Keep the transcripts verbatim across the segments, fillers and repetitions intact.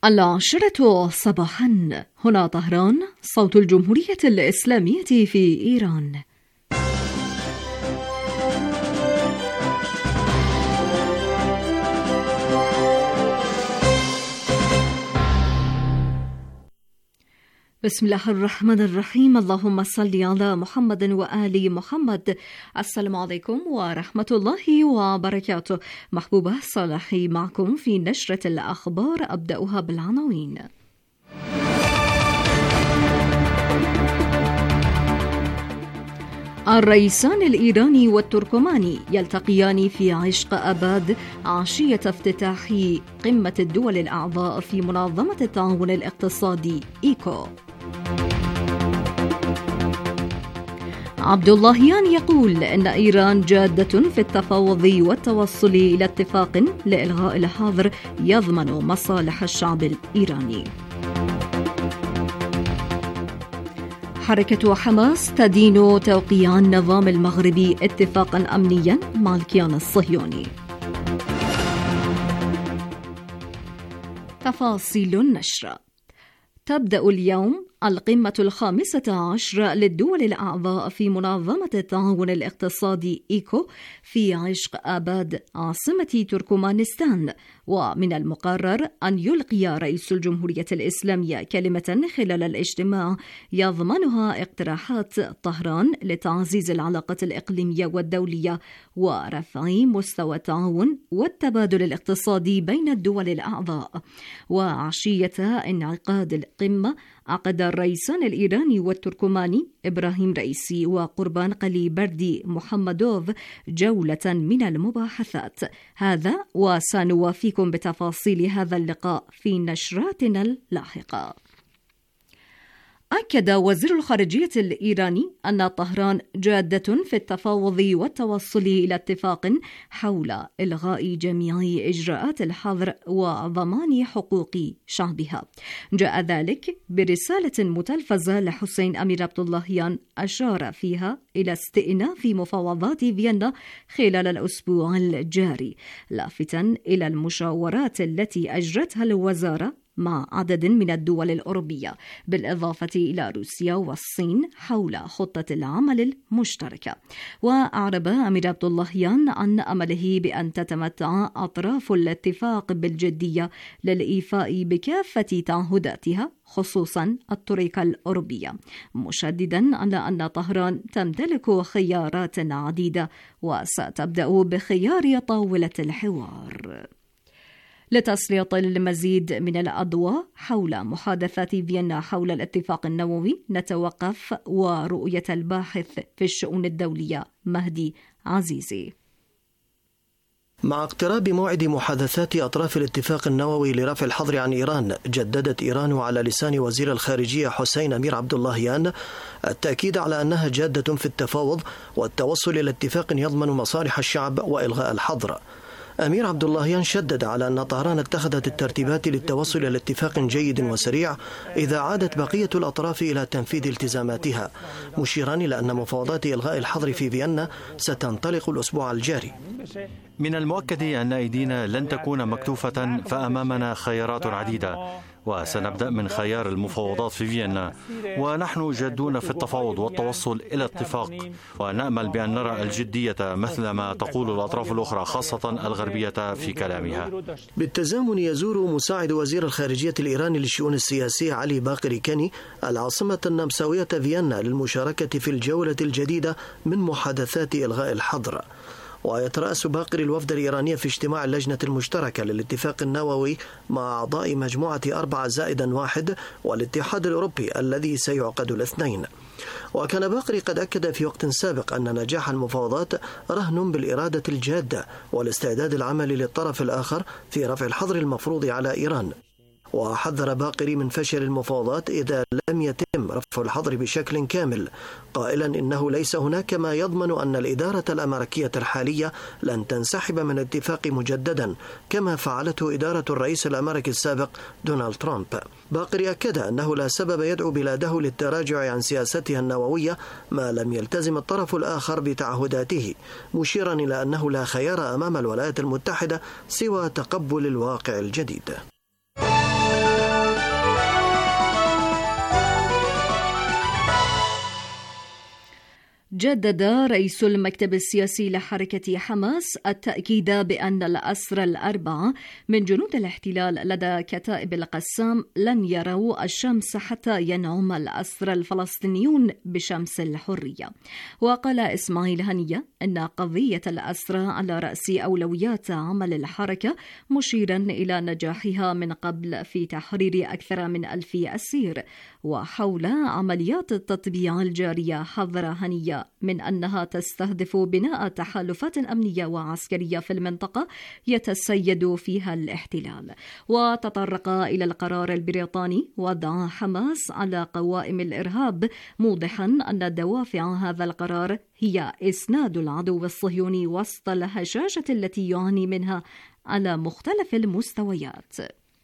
العاشرة صباحا، هنا طهران، صوت الجمهورية الإسلامية في إيران. بسم الله الرحمن الرحيم. اللهم صل على محمد وآل محمد. السلام عليكم ورحمة الله وبركاته. محبوبة صالحي معكم في نشرة الأخبار، أبدأها بالعناوين. الرئيسان الإيراني والتركماني يلتقيان في عشق أباد عشية افتتاح قمة الدول الأعضاء في منظمة التعاون الاقتصادي إيكو. عبد اللهيان يقول إن إيران جادة في التفاوض والتوصل إلى اتفاق لإلغاء الحظر يضمن مصالح الشعب الإيراني. حركة حماس تدين توقيع النظام المغربي اتفاقا أمنيا مع الكيان الصهيوني. تفاصيل النشر. تبدأ اليوم القمة الخامسة عشر للدول الأعضاء في منظمة التعاون الاقتصادي إيكو في عشق آباد عاصمة تركمانستان، ومن المقرر أن يلقي رئيس الجمهورية الإسلامية كلمة خلال الاجتماع يضمنها اقتراحات طهران لتعزيز العلاقة الإقليمية والدولية ورفع مستوى التعاون والتبادل الاقتصادي بين الدول الأعضاء. وعشية انعقاد القمة عقد الرئيسان الإيراني والتركماني إبراهيم رئيسي وقربان قليبردي محمدوف جولة من المباحثات. هذا وسنوافيكم بتفاصيل هذا اللقاء في نشراتنا اللاحقة. أكد وزير الخارجية الإيراني أن طهران جادة في التفاوض والتوصل إلى اتفاق حول إلغاء جميع إجراءات الحظر وضمان حقوق شعبها. جاء ذلك برسالة متلفزة لحسين أمير عبد اللهيان أشار فيها إلى استئناف مفاوضات فيينا خلال الأسبوع الجاري، لافتاً إلى المشاورات التي أجرتها الوزارة مع عدد من الدول الأوروبية بالإضافة إلى روسيا والصين حول خطة العمل المشتركة. وأعرب أمير عبد اللهيان عن أمله بأن تتمتع أطراف الاتفاق بالجدية للإيفاء بكافة تعهداتها خصوصا الطريقة الأوروبية، مشددا على أن طهران تمتلك خيارات عديدة وستبدأ بخيار طاولة الحوار. لتسليط المزيد من الأضواء حول محادثات فيينا حول الاتفاق النووي نتوقف ورؤية الباحث في الشؤون الدولية مهدي عزيزي. مع اقتراب موعد محادثات أطراف الاتفاق النووي لرفع الحظر عن إيران، جددت إيران على لسان وزير الخارجية حسين أمير عبد اللهيان التأكيد على أنها جادة في التفاوض والتوصل إلى اتفاق يضمن مصالح الشعب وإلغاء الحظر. أمير عبد اللهيان شدد على أن طهران اتخذت الترتيبات للتوصل إلى اتفاق جيد وسريع إذا عادت بقية الأطراف إلى تنفيذ التزاماتها، مشيرا إلى أن مفاوضات إلغاء الحظر في فيينا ستنطلق الأسبوع الجاري. من المؤكد أن أيدينا لن تكون مكتوفة، فأمامنا خيارات عديدة، وسنبدأ من خيار المفاوضات في فيينا، ونحن جادون في التفاوض والتوصل إلى اتفاق، ونأمل بأن نرى الجدية مثل ما تقول الأطراف الأخرى خاصة الغربية في كلامها. بالتزامن يزور مساعد وزير الخارجية الإيراني للشؤون السياسية علي باقر كاني العاصمة النمساوية فيينا للمشاركة في الجولة الجديدة من محادثات إلغاء الحظر. ويترأس باقر الوفد الإيراني في اجتماع اللجنة المشتركة للاتفاق النووي مع أعضاء مجموعة أربعة زائدا واحد والاتحاد الأوروبي الذي سيعقد الاثنين. وكان باقر قد أكد في وقت سابق أن نجاح المفاوضات رهن بالإرادة الجادة والاستعداد العملي للطرف الآخر في رفع الحظر المفروض على إيران. وحذر باقري من فشل المفاوضات إذا لم يتم رفع الحظر بشكل كامل، قائلا إنه ليس هناك ما يضمن أن الإدارة الأمريكية الحالية لن تنسحب من الاتفاق مجددا كما فعلته إدارة الرئيس الأمريكي السابق دونالد ترامب. باقري أكد أنه لا سبب يدعو بلاده للتراجع عن سياستها النووية ما لم يلتزم الطرف الآخر بتعهداته، مشيرا إلى أنه لا خيار أمام الولايات المتحدة سوى تقبل الواقع الجديد. جدد رئيس المكتب السياسي لحركة حماس التأكيد بأن الأسرى الأربعة من جنود الاحتلال لدى كتائب القسام لن يروا الشمس حتى ينعم الأسرى الفلسطينيون بشمس الحرية. وقال إسماعيل هنية أن قضية الأسرى على رأس أولويات عمل الحركة، مشيرا إلى نجاحها من قبل في تحرير أكثر من ألف أسير. وحول عمليات التطبيع الجارية حذر هنية من أنها تستهدف بناء تحالفات أمنية وعسكرية في المنطقة يتسيد فيها الاحتلال. وتطرق إلى القرار البريطاني وضع حماس على قوائم الإرهاب، موضحا أن دوافع هذا القرار هي إسناد العدو الصهيوني وسط الهشاشة التي يعاني منها على مختلف المستويات.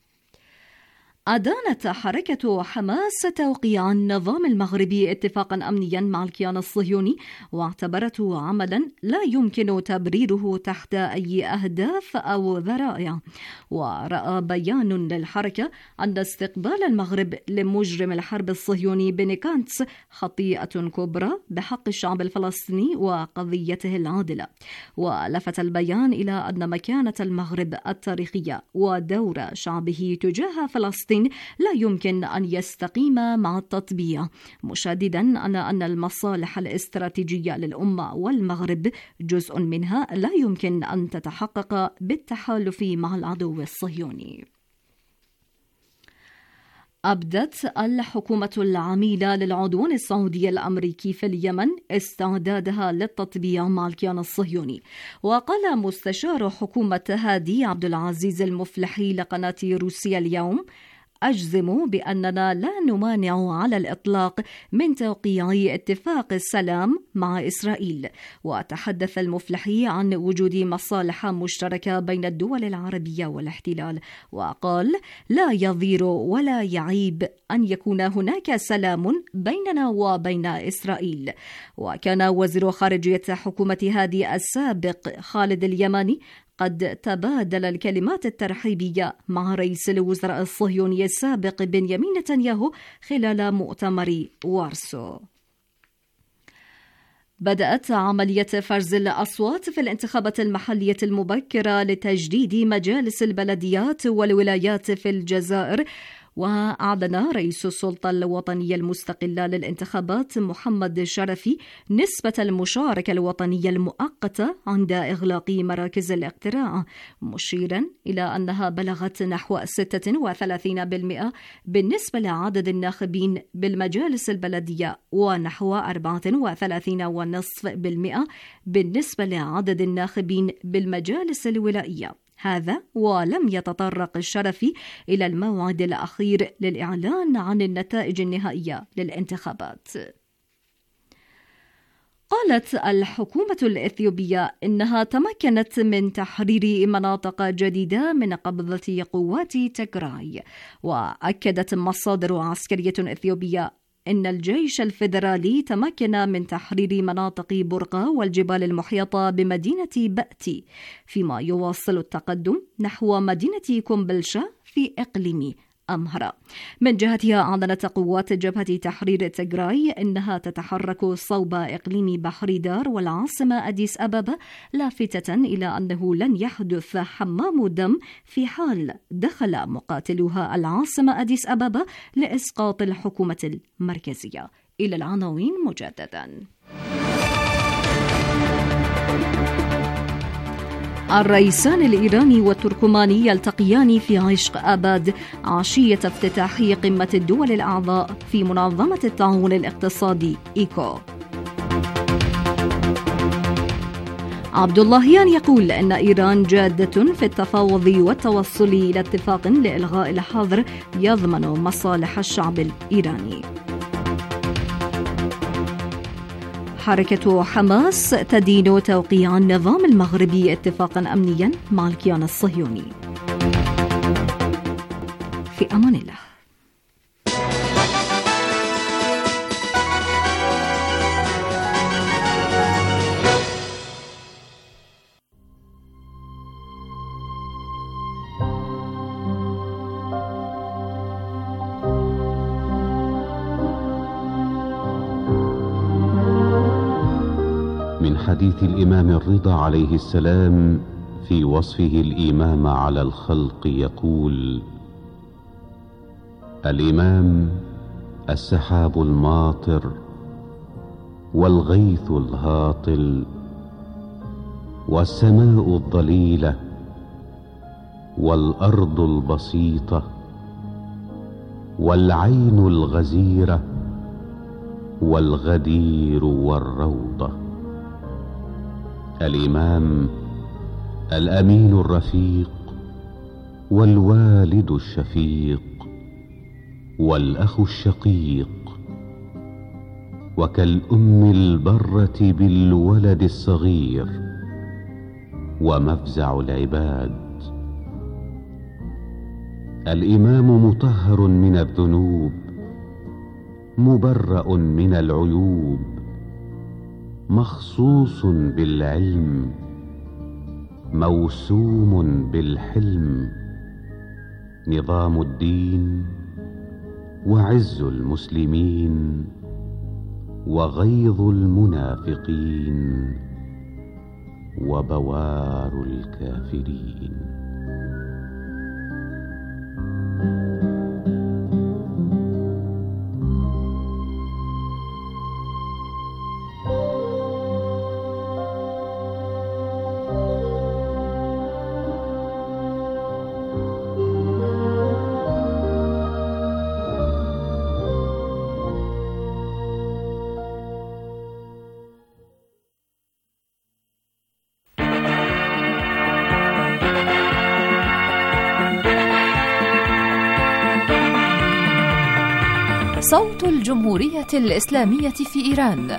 أدانت حركة حماس توقيع النظام المغربي اتفاقا أمنيا مع الكيان الصهيوني، واعتبرته عملا لا يمكن تبريره تحت أي أهداف أو ذرائع. ورأى بيان للحركة أن استقبال المغرب لمجرم الحرب الصهيوني بني كانتس خطيئة كبرى بحق الشعب الفلسطيني وقضيته العادلة. ولفت البيان إلى أن مكانة المغرب التاريخية ودور شعبه تجاه فلسطين لا يمكن أن يستقيم مع التطبيع، مشددا على أن المصالح الاستراتيجية للأمة والمغرب جزء منها لا يمكن أن تتحقق بالتحالف مع العدو الصهيوني. أبدت الحكومة العميلة للعدوان السعودي الأمريكي في اليمن استعدادها للتطبيع مع الكيان الصهيوني. وقال مستشار حكومة هادي عبد العزيز المفلحي لقناة روسيا اليوم: أجزم بأننا لا نمانع على الإطلاق من توقيع اتفاق السلام مع إسرائيل. وتحدث المفلحي عن وجود مصالح مشتركة بين الدول العربية والاحتلال، وقال: لا يضير ولا يعيب أن يكون هناك سلام بيننا وبين إسرائيل. وكان وزير خارجية حكومة هادي السابق خالد اليماني قد تبادل الكلمات الترحيبية مع رئيس الوزراء الصهيوني السابق بنيامين نتنياهو خلال مؤتمر وارسو. بدأت عملية فرز الأصوات في الانتخابات المحلية المبكرة لتجديد مجالس البلديات والولايات في الجزائر. وأعلن رئيس السلطة الوطنية المستقلة للانتخابات محمد شرفي نسبة المشاركة الوطنية المؤقتة عند إغلاق مراكز الاقتراع، مشيرا إلى أنها بلغت نحو ستة وثلاثين بالمئة بالنسبة لعدد الناخبين بالمجالس البلدية، ونحو أربعة وثلاثين فاصلة خمسة بالمئة بالنسبة لعدد الناخبين بالمجالس الولائية. هذا ولم يتطرق الشرفي إلى الموعد الأخير للإعلان عن النتائج النهائية للانتخابات. قالت الحكومة الإثيوبية إنها تمكنت من تحرير مناطق جديدة من قبضة قوات تيغراي. وأكدت مصادر عسكرية إثيوبية إن الجيش الفيدرالي تمكن من تحرير مناطق برقة والجبال المحيطة بمدينة بأتي، فيما يواصل التقدم نحو مدينة كومبلشا في إقليم أمهرة. من جهتها أعلنت قوات جبهة تحرير تيغراي إنها تتحرك صوب إقليم بحر دار والعاصمة أديس أبابا، لافتة إلى أنه لن يحدث حمام دم في حال دخل مقاتلوها العاصمة أديس أبابا لإسقاط الحكومة المركزية. إلى العناوين مجددا. الرئيسان الإيراني والتركماني يلتقيان في عشق آباد عشية افتتاح قمة الدول الأعضاء في منظمة التعاون الاقتصادي إيكو. عبد اللهيان يقول أن إيران جادة في التفاوض والتوصل إلى اتفاق لإلغاء الحظر يضمن مصالح الشعب الإيراني. حركة حماس تدين توقيع النظام المغربي اتفاقا أمنيا مع الكيان الصهيوني. في أمان الله. حديث الإمام الرضا عليه السلام في وصفه الإمام على الخلق يقول: الإمام السحاب الماطر والغيث الهاطل والسماء الضليلة والأرض البسيطة والعين الغزيرة والغدير والروضة. الإمام الأمين الرفيق والوالد الشفيق والأخ الشقيق، وكالأم البرة بالولد الصغير ومفزع العباد. الإمام مطهر من الذنوب مبرأ من العيوب، مخصوص بالعلم موسوم بالحلم، نظام الدين وعز المسلمين وغيظ المنافقين وبوار الكافرين. صوت الجمهورية الإسلامية في إيران،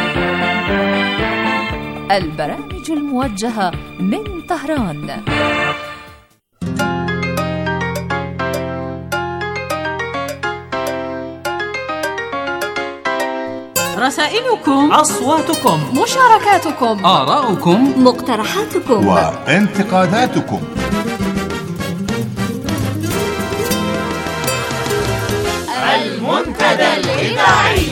البرامج الموجهة من طهران. رسائلكم، أصواتكم، مشاركاتكم، آراؤكم، مقترحاتكم وانتقاداتكم. المنتدى الإذاعي.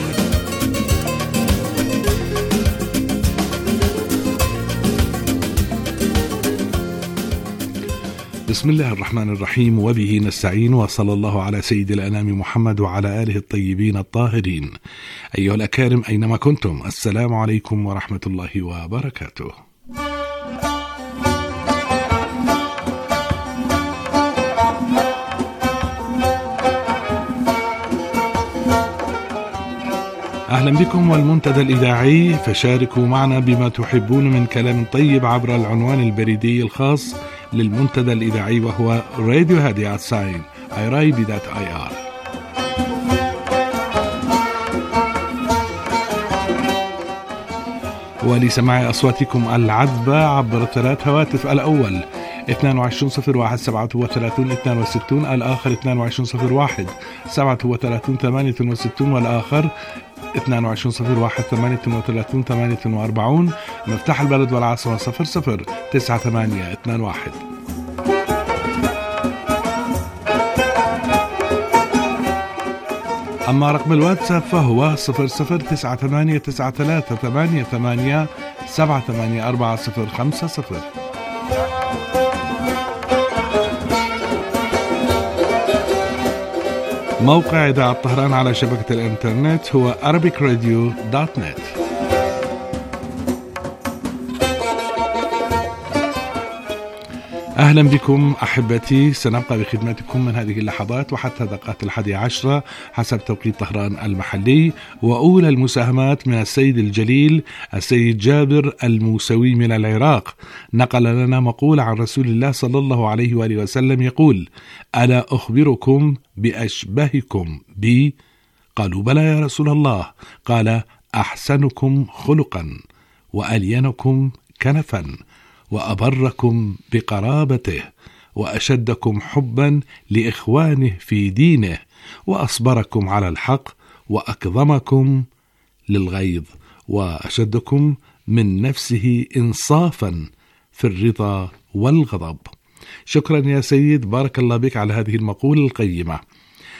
بسم الله الرحمن الرحيم، وبه نستعين، وصلى الله على سيد الأنام محمد وعلى آله الطيبين الطاهرين. أيها الأكارم أينما كنتم، السلام عليكم ورحمة الله وبركاته. أهلا بكم والمنتدى الإذاعي، فشاركوا معنا بما تحبون من كلام طيب عبر العنوان البريدي الخاص للمنتدى الإذاعي، وهو راديو هادي آتساين ايرايبي دوت اي ار. ولسماع أصواتكم العذبة عبر ثلاث هواتف: الأول اثنين وعشرين صفر واحد سبعة وثلاثين اثنين وستين، الآخر اثنين وعشرين صفر واحد سبعة وثلاثين ثمانية وستين، والآخر اثنين وعشرين صفر واحد ثمانية وثلاثين ثمانية وأربعين. مفتاح البلد والعاصمة صفر صفر تسعة ثمانية اثنين واحد. أما رقم الواتساب فهو صفر صفر تسعة ثمانية تسعة ثلاثة ثمانية ثمانية سبعة ثمانية أربعة صفر خمسة صفر. موقع إذاعة طهران على شبكة الإنترنت هو arabic radio dot net. أهلا بكم أحبتي، سنبقى بخدمتكم من هذه اللحظات وحتى دقات الحادية عشرة حسب توقيت طهران المحلي. وأولى المساهمات من السيد الجليل السيد جابر الموسوي من العراق، نقل لنا مقولة عن رسول الله صلى الله عليه وآله وسلم يقول: ألا أخبركم بأشبهكم بي؟ قالوا: بلى يا رسول الله. قال: أحسنكم خلقا وألينكم كنفا وأبركم بقرابته وأشدكم حبا لإخوانه في دينه وأصبركم على الحق وأكظمكم للغيظ وأشدكم من نفسه إنصافا في الرضا والغضب. شكرا يا سيد، بارك الله بك على هذه المقولة القيمة.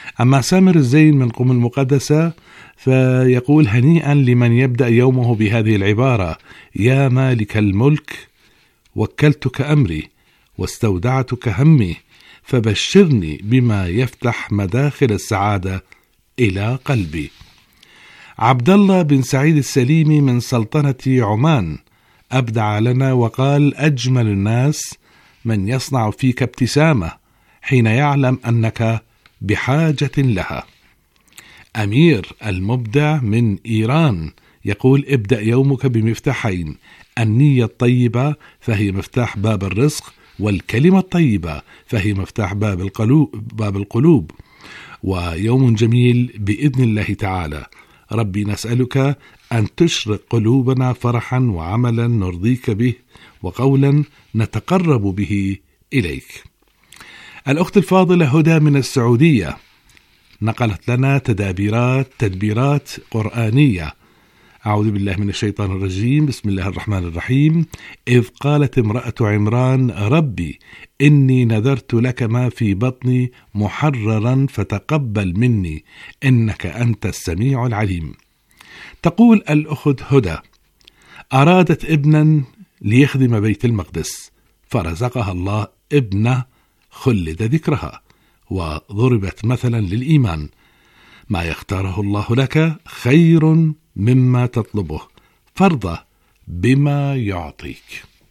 أما سامر الزين من قم المقدسة فيقول: هنيئا لمن يبدأ يومه بهذه العبارة: يا مالك الملك وكلتك أمري واستودعتك همي فبشرني بما يفتح مداخل السعادة إلى قلبي. عبد الله بن سعيد السليمي من سلطنة عمان أبدع لنا وقال: أجمل الناس من يصنع فيك ابتسامة حين يعلم أنك بحاجة لها. أمير المبدع من إيران يقول: ابدأ يومك بمفتاحين: النية الطيبة فهي مفتاح باب الرزق، والكلمة الطيبة فهي مفتاح باب القلوب, باب القلوب. ويوم جميل بإذن الله تعالى. ربي نسألك أن تشرق قلوبنا فرحا وعملا نرضيك به وقولا نتقرب به إليك. الأخت الفاضلة هدى من السعودية نقلت لنا تدابيرات تدبيرات قرآنية. أعوذ بالله من الشيطان الرجيم. بسم الله الرحمن الرحيم. إذ قالت امرأة عمران: ربي إني نذرت لك ما في بطني محررا فتقبل مني إنك أنت السميع العليم. تقول الأخت هدى: أرادت ابنا ليخدم بيت المقدس فرزقها الله ابنة خلد ذكرها وضربت مثلا للإيمان. ما يختاره الله لك خير مما تطلبه، فارضى بما يعطيك.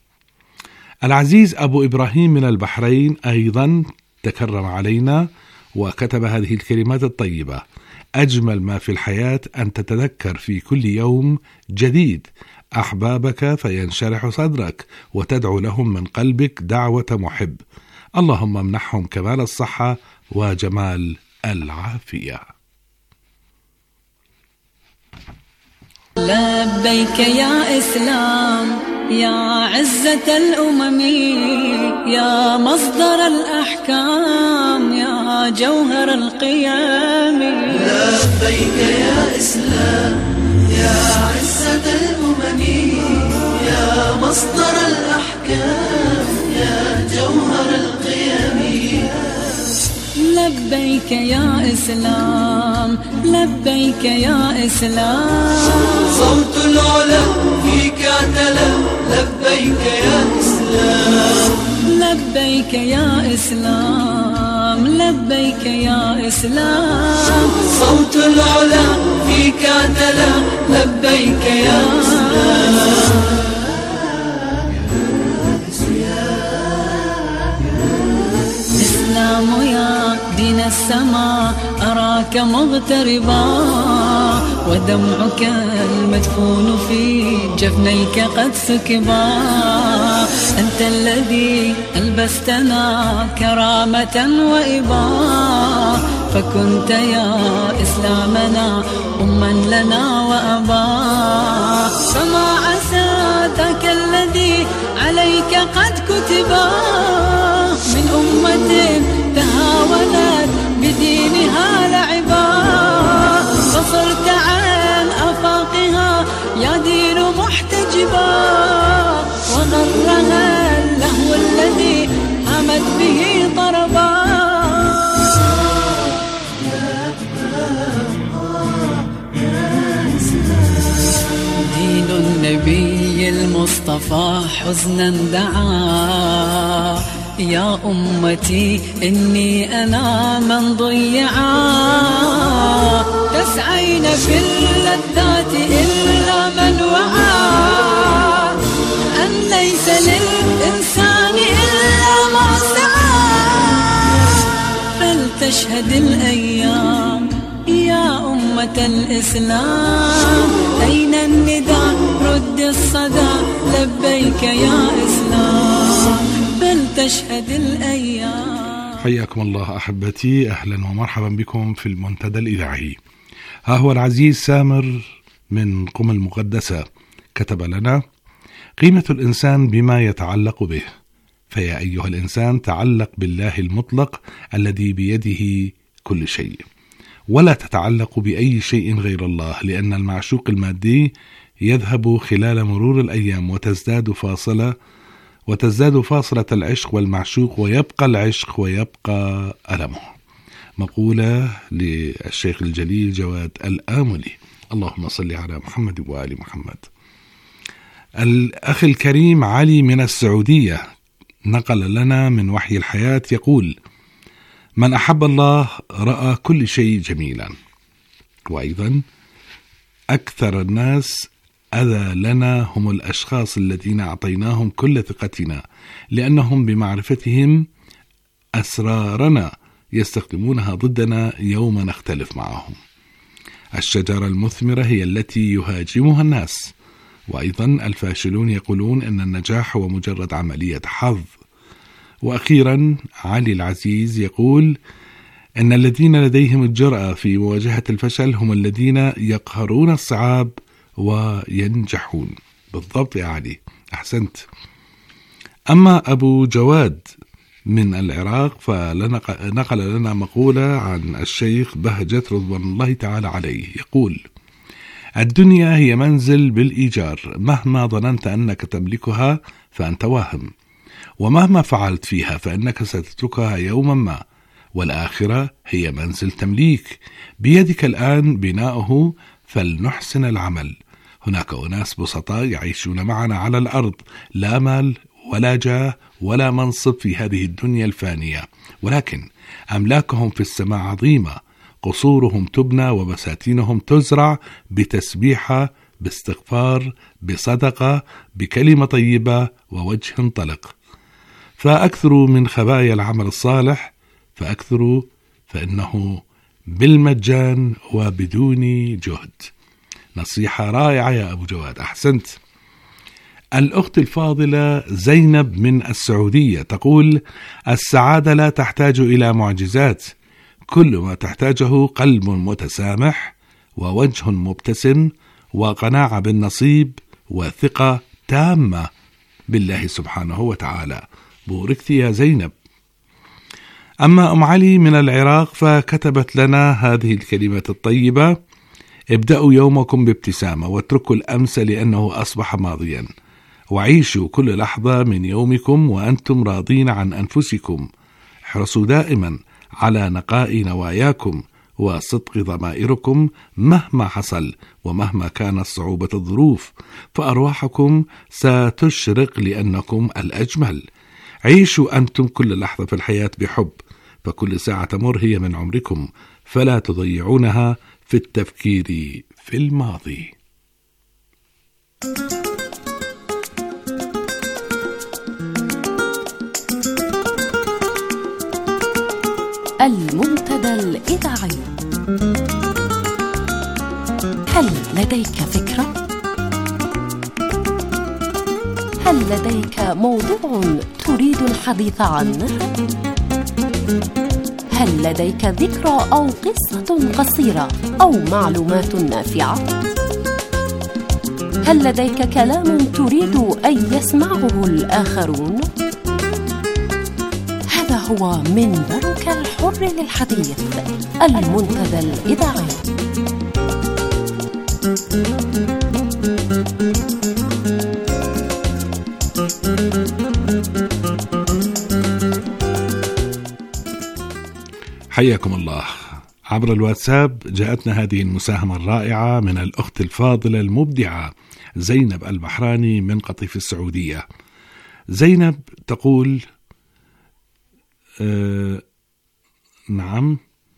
العزيز أبو إبراهيم من البحرين أيضا تكرم علينا وكتب هذه الكلمات الطيبة: أجمل ما في الحياة أن تتذكر في كل يوم جديد أحبابك فينشرح صدرك وتدعو لهم من قلبك دعوة محب. اللهم امنحهم كمال الصحة وجمال العافية. لبيك يا إسلام يا عزة الأمم يا مصدر الأحكام يا جوهر القيام. لبيك يا إسلام يا عزة الأمم يا مصدر الأحكام يا جوهر القيام. لبيك يا إسلام لبيك يا إسلام صوت العلا فيك اعتلى. لبيك يا إسلام لبيك يا إسلام لبيك يا إسلام صوت العلا فيك اعتلى. لبيك يا إسلام. إسلام يا دين السماء أراك مغتربا ودمعك المدفون في جفنيك قد سكبا. أنت الذي ألبستنا كرامة وإبا فكنت يا إسلامنا أما لنا وأبا. فما عسى ذاك الذي عليك قد كتبا من أمة تهاونت بدينها لعبا فصرت عن أفاقها يا دين محتجبا وغرها اللهو الذي همت به طربا. دين النبي المصطفى حزنا دعا يا أمتي إني أنا من ضيعا. تسعين في اللذات إلا من وعى أن ليس للإنسان إلا ما سعى. فلتشهد الأيام يا أمة الإسلام أين النداء رد الصدى. لبيك يا إسلام فلتشهد الأيام. حياكم الله أحبتي، أهلا ومرحبا بكم في المنتدى الإذاعي. ها هو العزيز سامر من قم المقدسة كتب لنا: قيمة الإنسان بما يتعلق به، فيا أيها الإنسان تعلق بالله المطلق الذي بيده كل شيء، ولا تتعلق بأي شيء غير الله، لأن المعشوق المادي يذهب خلال مرور الأيام وتزداد فاصلة وتزداد فاصلة العشق والمعشوق ويبقى العشق ويبقى ألمه. مقولة للشيخ الجليل جواد الآملي. اللهم صل على محمد وآل محمد. الأخ الكريم علي من السعودية نقل لنا من وحي الحياة يقول: من أحب الله رأى كل شيء جميلا. وأيضا: أكثر الناس أذى لنا هم الأشخاص الذين أعطيناهم كل ثقتنا، لأنهم بمعرفتهم أسرارنا يستخدمونها ضدنا يوم نختلف معهم. الشجرة المثمرة هي التي يهاجمها الناس. وأيضا: الفاشلون يقولون أن النجاح هو مجرد عملية حظ. وأخيرا علي العزيز يقول أن الذين لديهم الجرأة في مواجهة الفشل هم الذين يقهرون الصعاب وينجحون. بالضبط يا علي، أحسنت. أما أبو جواد من العراق فنقل لنا مقولة عن الشيخ بهجت رضوان الله تعالى عليه يقول: الدنيا هي منزل بالإيجار، مهما ظننت أنك تملكها فأنت واهم، ومهما فعلت فيها فإنك ستتركها يوما ما، والآخرة هي منزل تمليك، بيدك الآن بناؤه فلنحسن العمل. هناك أناس بسطاء يعيشون معنا على الأرض، لا مال ولا جاه ولا منصب في هذه الدنيا الفانية، ولكن أملاكهم في السماء عظيمة، قصورهم تبنى وبساتينهم تزرع بتسبيحة، باستغفار، بصدقة، بكلمة طيبة ووجه طلق. فأكثروا من خبايا العمل الصالح، فأكثروا فإنه بالمجان وبدون جهد. نصيحة رائعة يا أبو جواد، أحسنت. الأخت الفاضلة زينب من السعودية تقول: السعادة لا تحتاج إلى معجزات، كل ما تحتاجه قلب متسامح ووجه مبتسم وقناعة بالنصيب وثقة تامة بالله سبحانه وتعالى. بوركت يا زينب. أما أم علي من العراق فكتبت لنا هذه الكلمات الطيبة: ابدأوا يومكم بابتسامة واتركوا الأمس لأنه أصبح ماضيا، وعيشوا كل لحظة من يومكم وأنتم راضين عن أنفسكم. احرصوا دائما على نقاء نواياكم وصدق ضمائركم مهما حصل ومهما كانت صعوبة الظروف، فأرواحكم ستشرق لأنكم الأجمل. عيشوا أنتم كل لحظة في الحياة بحب، فكل ساعة تمر هي من عمركم، فلا تضيعونها في التفكير في الماضي. المنتدى الإذاعي. هل لديك فكرة؟ هل لديك موضوع تريد الحديث عنه؟ هل لديك ذكرى أو قصة قصيرة أو معلومات نافعة؟ هل لديك كلام تريد أن يسمعه الآخرون؟ هذا هو منبرك الحر للحديث، المنتدى الإذاعي. حياكم الله. عبر الواتساب جاءتنا هذه المساهمة الرائعة من الأخت الفاضلة المبدعة زينب البحراني من قطيف السعودية. زينب تقول: آه نعم،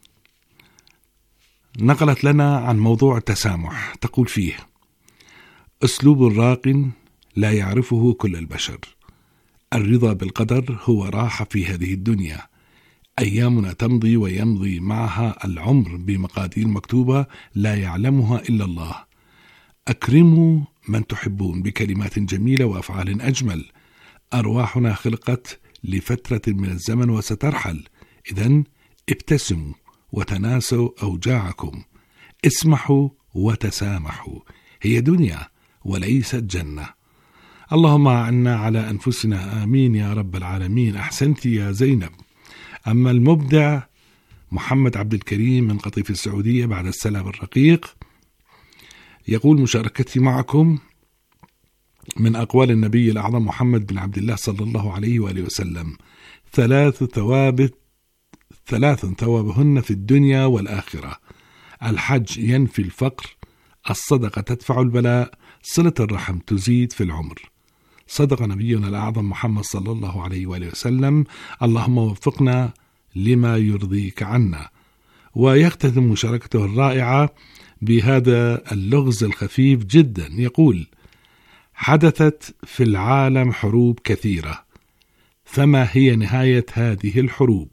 نقلت لنا عن موضوع التسامح. تقول فيه: أسلوب راق لا يعرفه كل البشر. الرضا بالقدر هو راحة في هذه الدنيا. أيامنا تمضي ويمضي معها العمر بمقادير مكتوبة لا يعلمها إلا الله. أكرموا من تحبون بكلمات جميلة وأفعال أجمل. أرواحنا خلقت لفترة من الزمن وسترحل، إذن ابتسموا وتناسوا أوجاعكم، اسمحوا وتسامحوا. هي دنيا وليست جنة. اللهم أعنا على أنفسنا، آمين يا رب العالمين. أحسنت يا زينب. أما المبدع محمد عبد الكريم من قطيف السعودية بعد السلام الرقيق يقول: مشاركتي معكم من أقوال النبي الأعظم محمد بن عبد الله صلى الله عليه وآله وسلم: ثلاث ثوابت ثلاث ثوابهن في الدنيا والآخرة: الحج ينفي الفقر، الصدقة تدفع البلاء، صلة الرحم تزيد في العمر. صدق نبينا الأعظم محمد صلى الله عليه وآله وسلم: اللهم وفقنا لما يرضيك عنا. ويختتم مشاركته الرائعة بهذا اللغز الخفيف جدا، يقول: حدثت في العالم حروب كثيرة، فما هي نهاية هذه الحروب؟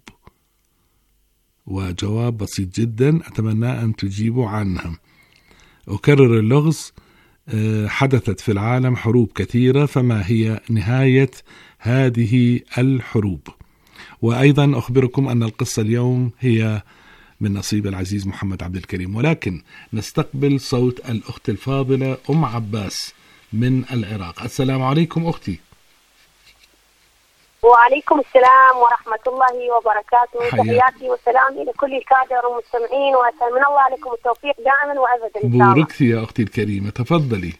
وجواب بسيط جدا أتمنى أن تجيبوا عنه. أكرر اللغز: حدثت في العالم حروب كثيرة، فما هي نهاية هذه الحروب؟ وأيضا أخبركم أن القصة اليوم هي من نصيب العزيز محمد عبد الكريم، ولكن نستقبل صوت الأخت الفاضلة أم عباس من العراق. السلام عليكم أختي. وعليكم السلام ورحمة الله وبركاته. تحياتي وسلامي لكل الكادر والمستمعين، وأتمنى الله لكم التوفيق دائما وأبدا إن شاء الله. بوركتي يا أختي الكريمة، تفضلي.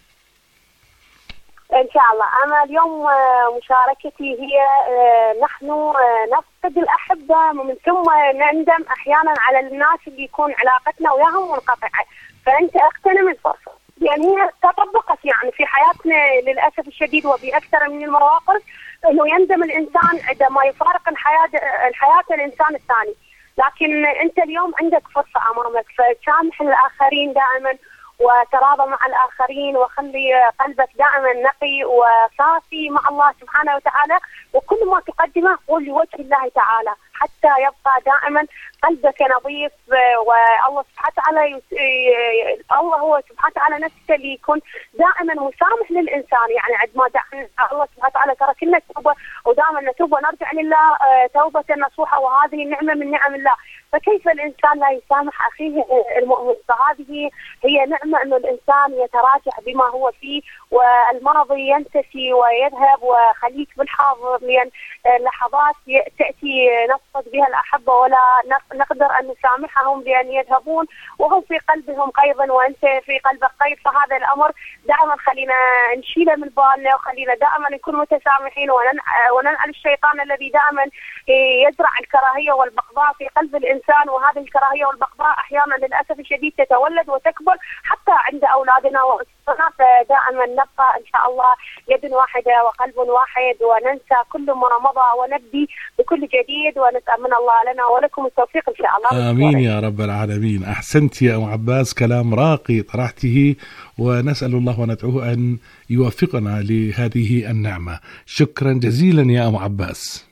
إن شاء الله. أنا اليوم مشاركتي هي نحن نفقد الأحبة من ثم نندم أحيانا على الناس اللي يكون علاقتنا وياهم منقطعة، فأنت اغتنم الفرصة، لأن هي تطبقت يعني في حياتنا للأسف الشديد وبأكثر من المواقف، إنه يندم الإنسان عندما يفارق الحياة الحياة الإنسان الثاني. لكن أنت اليوم عندك فرصة أمامك، فسامح الآخرين دائما وتراضى مع الآخرين، وخلي قلبك دائما نقي وصافي مع الله سبحانه وتعالى، وكل ما تقدمه قول لوجه الله تعالى حتى يبقى دائما قلبك نظيف. والله سبحانه وتعالى الله هو سبحانه وتعالى نفسه اللي يكون دائما مسامح للإنسان. يعني عندما دعنا الله سبحانه وتعالى ترك لنا التوبة، ودائما نتوب ونرجع لله توبة نصوحة، وهذه النعمة من نعم الله، فكيف الإنسان لا يسامح أخيه المؤمن؟ فهذه هي نعمة أن الإنسان يتراجع بما هو فيه، والماضي ينتسي ويذهب، وخليك بالحاضر، لأن لحظات تأتي نفقد بها الأحبة ولا نقدر أن نسامحهم بأن يذهبون وهم في قلبهم قيضا وأنت في قلبك قيض. فهذا الأمر دائما خلينا نشيله من بالنا، وخلينا دائما نكون متسامحين، وننعل الشيطان الذي دائما يزرع الكراهية والبغضاء في قلب الإنسان. وهذه الكراهية والبغضاء أحيانا للأسف الشديد تتولد وتكبر حتى عند أولادنا وأسرنا، فدائما نبقى إن شاء الله يد واحدة وقلب واحد، وننسى كل ما مضى ونبدي بكل جديد، ونسأل من الله لنا ولكم التوفيق إن شاء الله. آمين يا رب العالمين. أحسنت يا أم عباس، كلام راقي طرحته، ونسأل الله وندعوه أن يوفقنا لهذه النعمة. شكرا جزيلا يا أم عباس.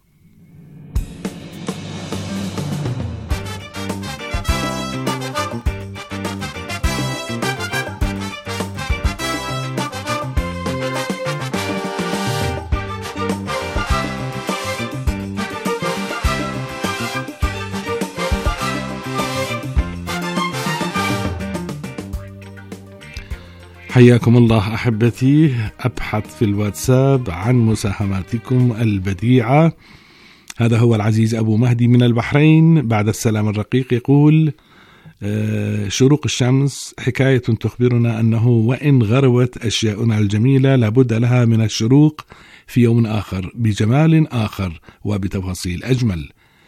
حياكم الله أحبتي. أبحث في الواتساب عن مساهماتكم البديعة. هذا هو العزيز أبو مهدي من البحرين بعد السلام الرقيق، يقول: شروق الشمس حكاية تخبرنا أنه وإن غربت أشياؤنا الجميلة لابد لها من الشروق في يوم آخر بجمال آخر وبتفاصيل أجمل.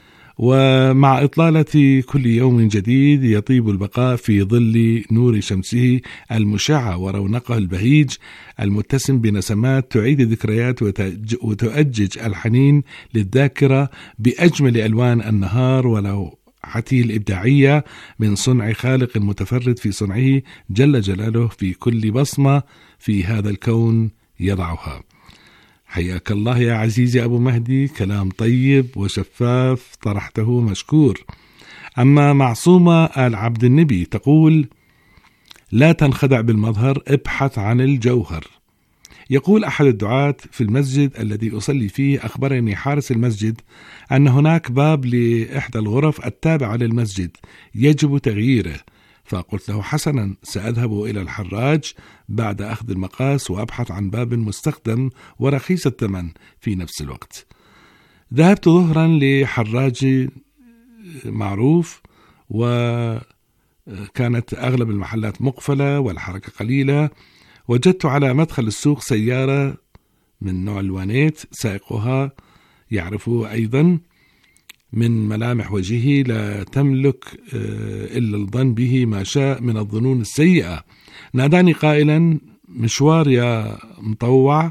ومع إطلالة كل يوم جديد يطيب البقاء في ظل نور شمسه المشعة ورونقه البهيج المتسم بنسمات تعيد ذكريات وتؤجج الحنين للذاكرة بأجمل ألوان النهار ولوحته الإبداعية من صنع خالق متفرد في صنعه جل جلاله في كل بصمة في هذا الكون يضعها. حياك الله يا عزيزي أبو مهدي، كلام طيب وشفاف طرحته مشكور. أما معصومة آل عبد النبي تقول: لا تنخدع بالمظهر، ابحث عن الجوهر. يقول أحد الدعاة في المسجد الذي أصلي فيه: أخبرني حارس المسجد أن هناك باب لإحدى الغرف التابعة للمسجد يجب تغييره، فقلت له: حسنا، سأذهب إلى الحراج بعد أخذ المقاس وأبحث عن باب مستخدم ورخيص الثمن في نفس الوقت. ذهبت ظهرا لحراج معروف، وكانت أغلب المحلات مقفلة والحركة قليلة. وجدت على مدخل السوق سيارة من نوع الوانيت، سائقها يعرفه أيضا من ملامح وجهه لا تملك إلا الظن به ما شاء من الظنون السيئة. ناداني قائلا: مشوار يا مطوع.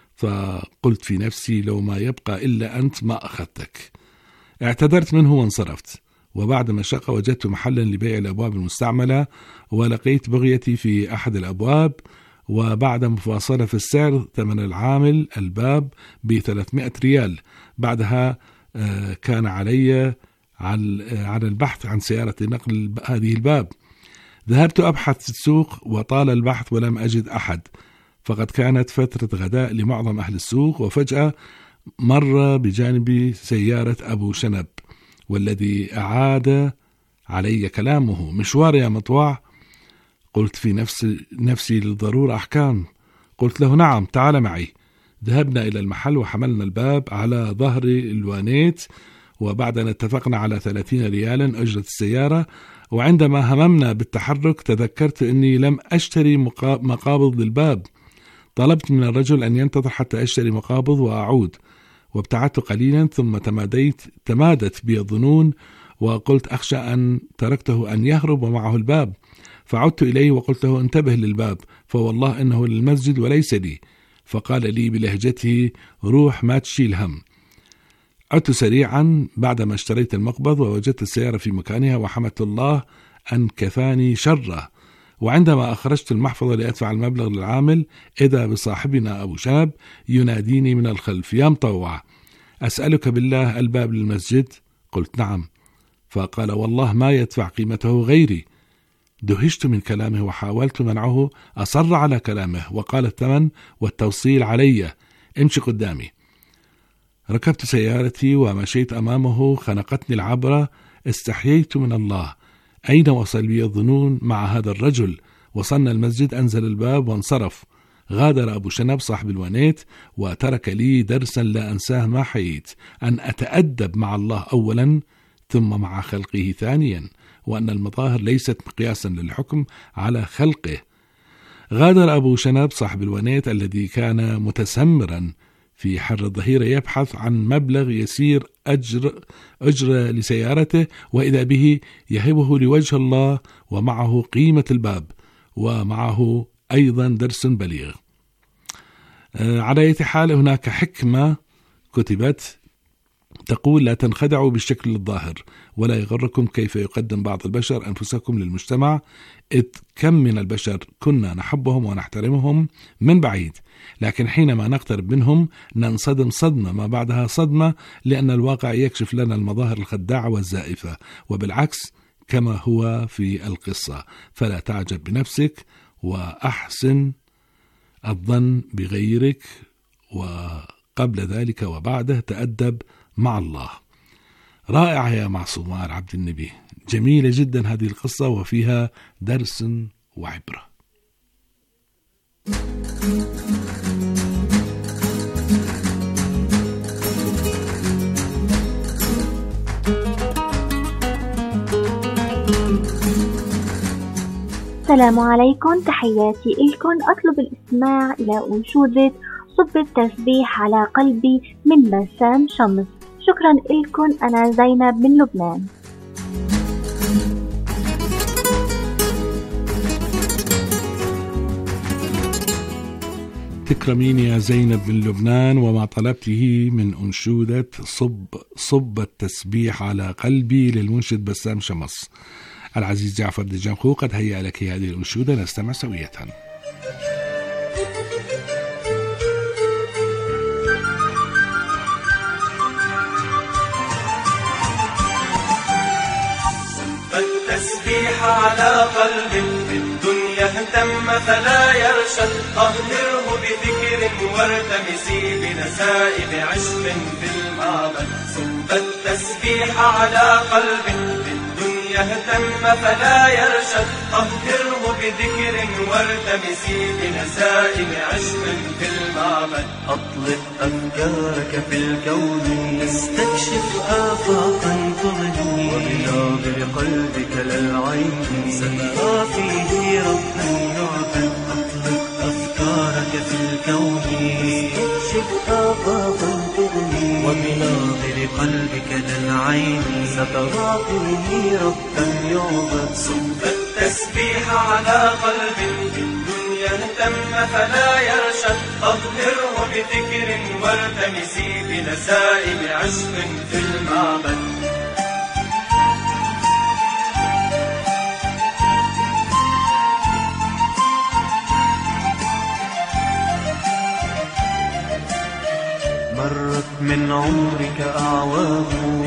فقلت في نفسي: لو ما يبقى إلا أنت ما أخذتك. اعتذرت منه وانصرفت، وبعد مشقة وجدت محلا لبيع الأبواب المستعملة، ولقيت بغيتي في أحد الأبواب، وبعد مفاصلة في السعر ثمن العامل الباب بثلاثمائة ريال. بعدها كان علي على البحث عن سيارة نقل هذه الباب. ذهبت أبحث في السوق وطال البحث ولم أجد أحد، فقد كانت فترة غداء لمعظم أهل السوق، وفجأة مر بجانبي سيارة أبو شنب، والذي أعاد علي كلامه: مشوار يا مطوع. قلت في نفسي, نفسي للضرورة أحكام. قلت له: نعم، تعال معي. ذهبنا إلى المحل وحملنا الباب على ظهر الوانيت، وبعد أن اتفقنا على ثلاثين ريالا أجرة السيارة. وعندما هممنا بالتحرك تذكرت أني لم أشتري مقابض للباب. طلبت من الرجل أن ينتظر حتى أشتري مقابض وأعود، وابتعدت قليلا ثم تماديت تمادت بي الظنون، وقلت أخشى أن تركته أن يهرب ومعه الباب. فعدت إليه وقلت له: انتبه للباب، فوالله إنه للمسجد وليس لي. فقال لي بلهجته: روح ما تشيل هم. عدت سريعا بعدما اشتريت المقبض، ووجدت السيارة في مكانها، وحمدت الله أن كفاني شره. وعندما أخرجت المحفظة لأدفع المبلغ للعامل، إذا بصاحبنا أبو شنب يناديني من الخلف: يا مطوع، أسألك بالله الباب للمسجد؟ قلت: نعم. فقال: والله ما يدفع قيمته غيري. دهشت من كلامه وحاولت منعه، أصر على كلامه وقال: الثمن والتوصيل علي، امشي قدامي. ركبت سيارتي ومشيت أمامه، خنقتني العبرة، استحييت من الله. أين وصل بي الظنون مع هذا الرجل؟ وصلنا المسجد، أنزل الباب وانصرف. غادر أبو شنب صاحب الوانيت وترك لي درسا لا أنساه ما حييت: أن أتأدب مع الله أولا ثم مع خلقه ثانيا، وأن المظاهر ليست مقياسا للحكم على خلقه. غادر أبو شنب صاحب الوانيت الذي كان متسمرا في حر الظهيرة يبحث عن مبلغ يسير أجر, أجر لسيارته، وإذا به يهبه لوجه الله، ومعه قيمة الباب، ومعه أيضا درس بليغ. على أي حال، هناك حكمة كتبت تقول: لا تنخدعوا بالشكل الظاهر، ولا يغركم كيف يقدم بعض البشر أنفسكم للمجتمع، إذ كم من البشر كنا نحبهم ونحترمهم من بعيد، لكن حينما نقترب منهم ننصدم صدمة ما بعدها صدمة، لأن الواقع يكشف لنا المظاهر الخداعة والزائفة، وبالعكس كما هو في القصة. فلا تعجب بنفسك، وأحسن الظن بغيرك، وقبل ذلك وبعده تأدب مع الله. رائعة يا معصومار عبد النبي، جميلة جدا هذه القصة، وفيها درس وعبرة. السلام عليكم، تحياتي إلكم. أطلب الاستماع إلى أنشودة صب التسبيح على قلبي من بسام شمس. شكرا إلكم، أنا زينب من لبنان. تكرمين يا زينب من لبنان، وما طلبته من أنشودة صب صب التسبيح على قلبي للمنشد بسام شمس. العزيز جعفر دجانخو قد هيأ لك هذه الأنشودة، نستمع سوية. التسبيح على قلب بالدنيا اهتم فلا يرشد، طهره بذكر وارتمسي بنسائم عشق في المعبد. صب التسبيح على قلب بالدنيا اهتم فلا يرشد، طهره بذكر وارتمسي بنسائم عشق في المعبد. أطلق أفكارك في الكون، استكشف آفاقا تغني، وبناظر قلبك للعين سترى فيه ربا يعبد. أطلق أفكارك في الكون، استكشف آفاقا تغني، وبناظر بقلبك للعين سترى فيه ربا يعبد. صب التسبيح على قلب بالدنيا اهتم فلا يرشد، طهره بذكر والتمسي بنسائم عشق في المعبد. مرت من عمرك أعوام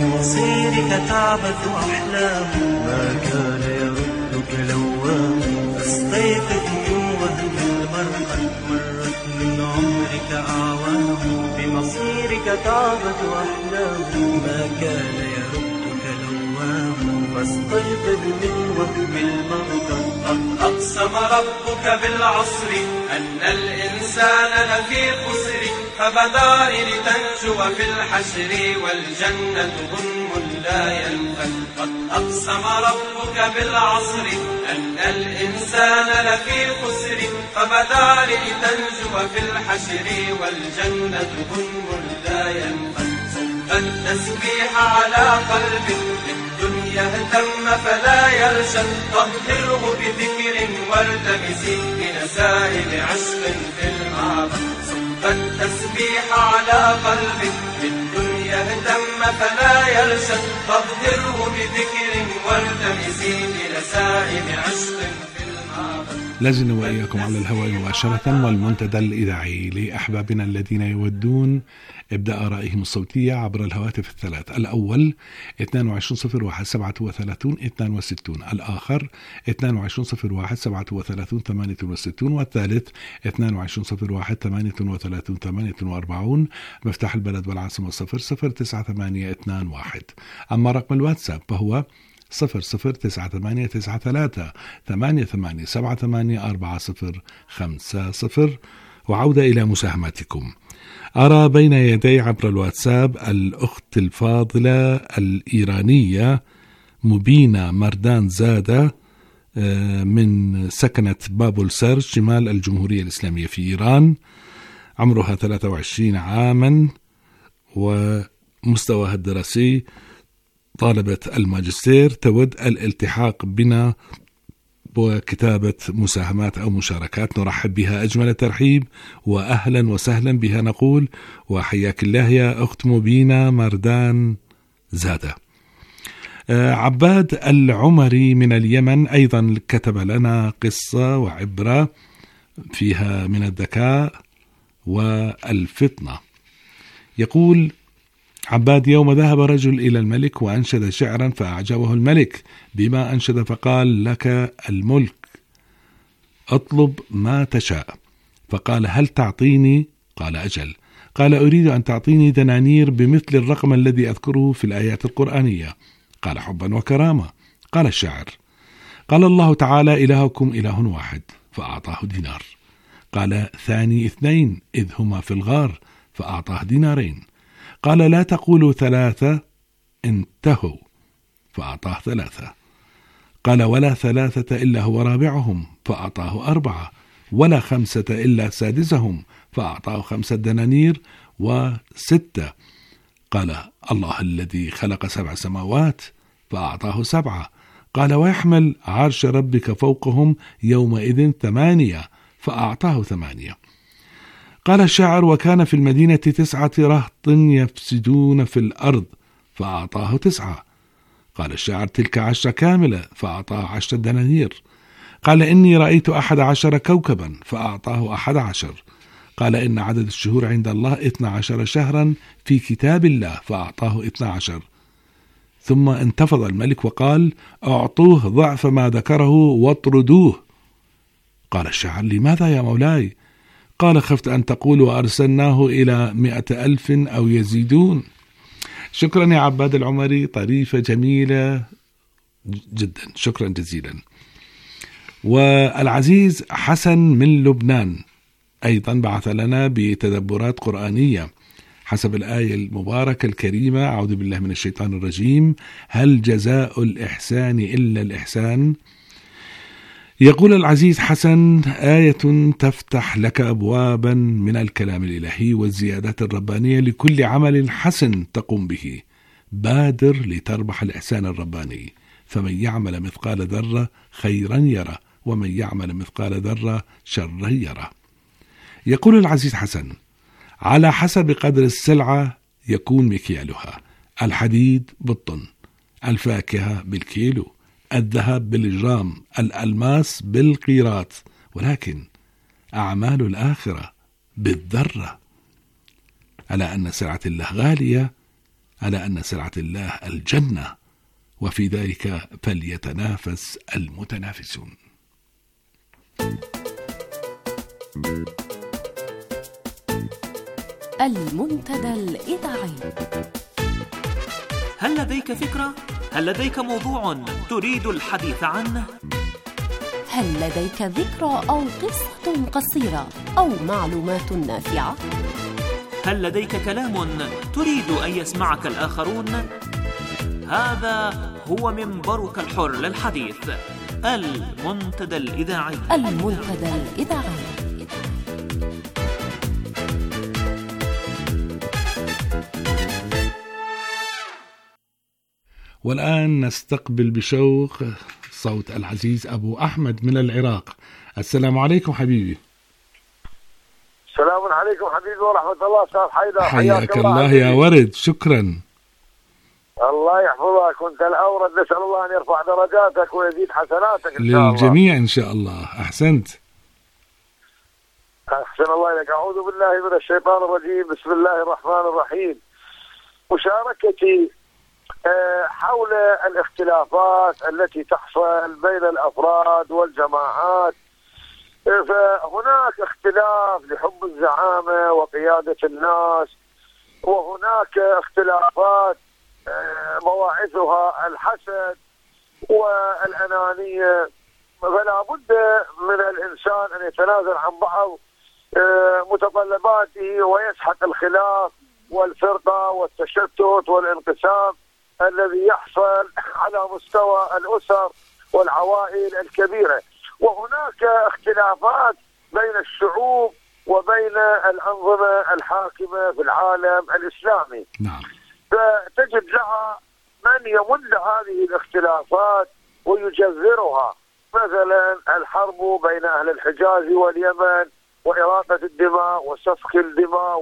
بمصيرك تعبث أحلام، ما كان يردك لوام فاستيقظ من وهم المرقد. مرت من عمرك أعوام بمصيرك تعبث أحلام، ما كان يردك لوام فاستيقظ من وهم المرقد. قد أقسم ربك بالعصر أن الإنسان لفي خسر، فبدار لتنجو في الحشر والجنة غنم لا ينفد. قد أقسم ربك بالعصر أن الإنسان لفي خسر، فبدار لتنجو في الحشر والجنة غنم لا ينفد. صب التسبيح على قلب بالدنيا اهتم فلا يرشد، طهره بذكر والتمسي بنسائم عشق في المعبد. فالتسبيح على قلبك بالدنيا اهتم فلا يرشد، طهره بذكر والتمسي بنسائم عشق في المعبد. لازلنا وإياكم على الهواء مباشرة والمنتدى الإذاعي لأحبابنا الذين يودون إبداء آرائهم الصوتية عبر الهواتف الثلاث: الأول اثنين وعشرين صفر واحد سبعة وثلاثين اثنين وستين، الآخر اثنين وعشرين صفر واحد سبعة وثلاثين ثمانية وستين، والثالث اثنين وعشرين صفر واحد ثمانية وثلاثين ثمانية وأربعين. مفتاح البلد والعاصمة صفر صفر تسعة ثمانية اثنين واحد. أما رقم الواتساب فهو صفر صفر تسعة ثمانية تسعة ثلاثة ثمانية ثمانية سبعة ثمانية أربعة صفر خمسة صفر. وعودة إلى مساهماتكم. أرى بين يدي عبر الواتساب الأخت الفاضلة الإيرانية مبينة مردان زادة من سكنة بابل سر شمال الجمهورية الإسلامية في إيران، عمرها ثلاثة وعشرين عاما ومستواها الدراسي طالبة الماجستير، تود الالتحاق بنا وكتابة مساهمات أو مشاركات. نرحب بها أجمل الترحيب وأهلا وسهلا بها نقول، وحياك الله يا أخت مبينة مردان زادة. عباد العمري من اليمن أيضا كتب لنا قصة وعبرة فيها من الذكاء والفطنة. يقول عباد: يوم ذهب رجل إلى الملك وأنشد شعرا فأعجبه الملك بما أنشد، فقال: لك الملك، أطلب ما تشاء. فقال: هل تعطيني؟ قال: أجل. قال: أريد أن تعطيني دنانير بمثل الرقم الذي أذكره في الآيات القرآنية. قال: حبا وكرامة. قال الشاعر: قال الله تعالى: إلهكم إله واحد، فأعطاه دينار. قال: ثاني اثنين إذ هما في الغار، فأعطاه دينارين. قال: لا تقولوا ثلاثة، انتهوا، فأعطاه ثلاثة. قال: ولا ثلاثة إلا هو رابعهم، فأعطاه أربعة. ولا خمسة إلا سادسهم، فأعطاه خمسة دنانير وستة. قال: الله الذي خلق سبع سماوات، فأعطاه سبعة. قال: ويحمل عرش ربك فوقهم يومئذ ثمانية، فأعطاه ثمانية. قال الشاعر: وكان في المدينة تسعة رهط يفسدون في الأرض، فأعطاه تسعة. قال الشاعر: تلك عشرة كاملة، فأعطاه عشرة دنانير. قال: إني رأيت أحد عشر كوكبا، فأعطاه أحد عشر. قال: إن عدد الشهور عند الله اثنى عشر شهرا في كتاب الله، فأعطاه اثنى عشر. ثم انتفض الملك وقال: أعطوه ضعف ما ذكره واطردوه. قال الشاعر: لماذا يا مولاي؟ قال: خفت أن تقول وأرسلناه إلى مئة ألف أو يزيدون. شكرا يا عباد العمري، طريفة جميلة جدا، شكرا جزيلا. والعزيز حسن من لبنان أيضا بعث لنا بتدبرات قرآنية حسب الآية المباركة الكريمة: أعوذ بالله من الشيطان الرجيم، هل جزاء الإحسان إلا الإحسان. يقول العزيز حسن: آية تفتح لك أبوابا من الكلام الإلهي والزيادات الربانية لكل عمل حسن تقوم به، بادر لتربح الإحسان الرباني، فمن يعمل مثقال ذرة خيرا يره، ومن يعمل مثقال ذرة شرا يره. يقول العزيز حسن: على حسب قدر السلعة يكون مكيالها، الحديد بالطن، الفاكهة بالكيلو، الذهب بالجرام، الألماس بالقيراط، ولكن أعمال الآخرة بالذرة. ألا أن سلعة الله غالية، ألا أن سلعة الله الجنة، وفي ذلك فليتنافس المتنافسون. المنتدى الإذاعي. هل لديك فكرة؟ هل لديك موضوع تريد الحديث عنه؟ هل لديك ذكرى أو قصة قصيرة أو معلومات نافعة؟ هل لديك كلام تريد أن يسمعك الآخرون؟ هذا هو منبرك الحر للحديث، المنتدى الإذاعي. المنتدى الإذاعي. والآن نستقبل بشوق صوت العزيز أبو أحمد من العراق. السلام عليكم حبيبي. السلام عليكم حبيبي ورحمة الله. أستاذ حيدر حياك الله يا ورد. شكرا. الله يحفظك وانت الأورد. نسأل الله أن يرفع درجاتك ويزيد حسناتك إن شاء الله. للجميع إن شاء الله. أحسنت. أحسن الله إليك. أعوذ بالله من الشيطان الرجيم. بسم الله الرحمن الرحيم. مشاركتي حول الاختلافات التي تحصل بين الأفراد والجماعات. فهناك اختلاف لحب الزعامة وقيادة الناس، وهناك اختلافات مواعثها الحسد والأنانية. فلا بد من الإنسان أن يتنازل عن بعض متطلباته ويسحق الخلاف والفرقة والتشتت والانقسام الذي يحصل على مستوى الأسر والعوائل الكبيرة. وهناك اختلافات بين الشعوب وبين الأنظمة الحاكمة في العالم الإسلامي. نعم. فتجد لها من يمد هذه الاختلافات ويجذرها، مثلا الحرب بين أهل الحجاز واليمن وإراقة الدماء وسفك الدماء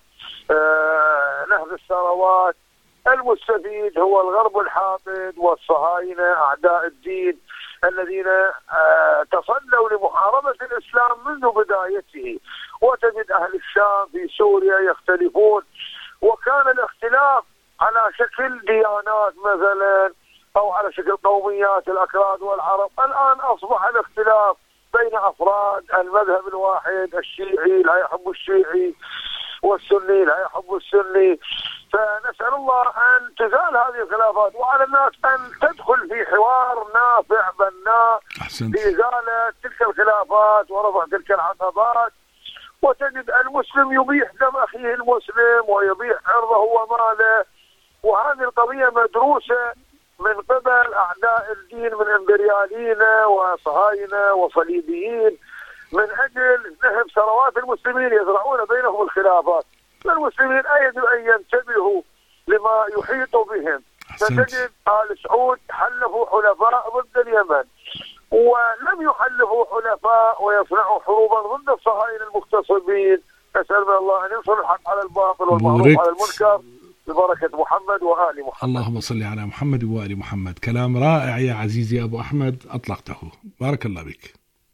ونهب الثروات. المستفيد هو الغرب الحاقد والصهاينة أعداء الدين الذين تصلوا لمحاربة الإسلام منذ بدايته. وتجد أهل الشام في سوريا يختلفون، وكان الاختلاف على شكل ديانات مثلا أو على شكل قوميات الأكراد والعرب. الآن أصبح الاختلاف بين أفراد المذهب الواحد، الشيعي لا يحب الشيعي والسني لا يحب السني. فنسأل الله أن تزال هذه الخلافات، وعلى الناس أن تدخل في حوار نافع بناء لإزالة تلك الخلافات ورفع تلك العقبات. وتجد المسلم يبيح دم أخيه المسلم ويبيح عرضه وماله، وهذه القضية مدروسة من قبل أعداء الدين من إمبرياليين وصهاينة وصليبيين من أجل نهب ثروات المسلمين، يزرعون بينهم الخلافات. المسلمين يجب أن ينتبهوا لما يحيط بهم. فتجد آل سعود حلفوا حلفاء ضد اليمن، ولم يحلفوا حلفاء ويصنعوا حروبا ضد الصهاينة المغتصبين. نسأل من الله أن ينصر الحق على الباطل والمعروف على المنكر ببركة محمد وآل محمد. اللهم صل على محمد وآل محمد. كلام رائع يا عزيزي أبو أحمد أطلقته. بارك الله بك.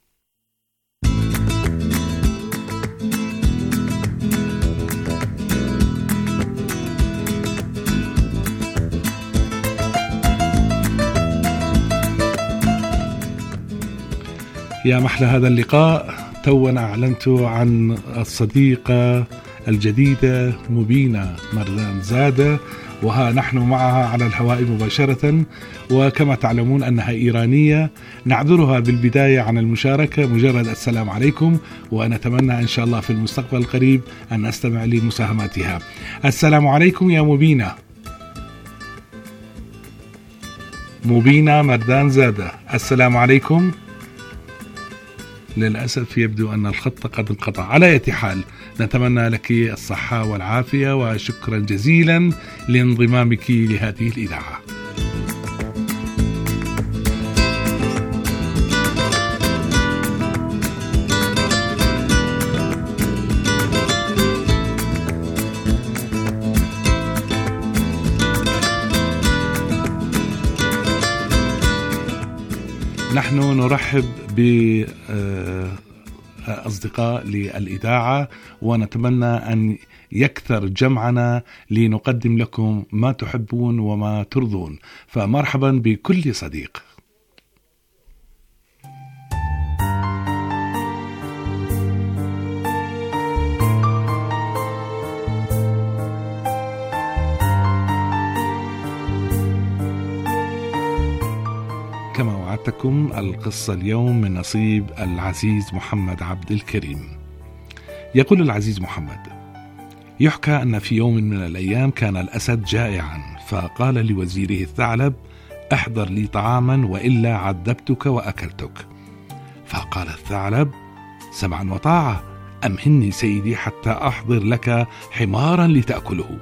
يا محلى هذا اللقاء. تونا أعلنت عن الصديقة الجديدة مبينة مردان زادة، وها نحن معها على الهواء مباشرة. وكما تعلمون أنها إيرانية. نعذرها بالبداية عن المشاركة، مجرد السلام عليكم، ونتمنى إن شاء الله في المستقبل القريب أن نستمع لمساهماتها. السلام عليكم يا مبينة. مبينة مردان زادة، السلام عليكم. للأسف يبدو أن الخط قد انقطع. على أي حال نتمنى لك الصحة والعافية، وشكرا جزيلا لانضمامك لهذه الإذاعة. نحن نرحب بأصدقاء للإذاعة، ونتمنى أن يكثر جمعنا لنقدم لكم ما تحبون وما ترضون، فمرحبا بكل صديق. كما وعدتكم القصة اليوم من نصيب العزيز محمد عبد الكريم. يقول العزيز محمد: يحكى أن في يوم من الأيام كان الأسد جائعا، فقال لوزيره الثعلب: احضر لي طعاما وإلا عذبتك وأكلتك. فقال الثعلب: سمعا وطاعة، أمهني سيدي حتى أحضر لك حمارا لتأكله.